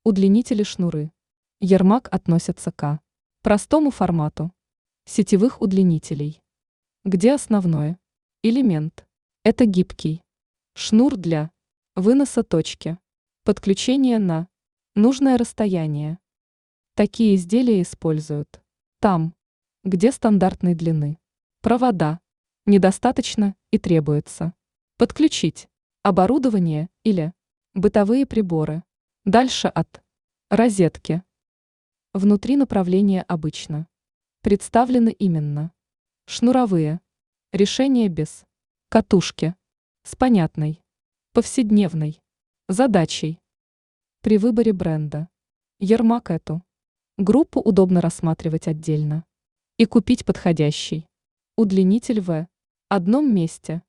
Удлинители шнуры. Ермак относятся к простому формату сетевых удлинителей, где основной элемент – это гибкий шнур для выноса точки, подключения на нужное расстояние. Такие изделия используют там, где стандартной длины провода недостаточно и требуется подключить оборудование или бытовые приборы дальше от розетки. Внутри направления обычно представлены именно шнуровые решения без катушки с понятной повседневной задачей. При выборе бренда Ермак эту группу удобно рассматривать отдельно и купить подходящий удлинитель в одном месте.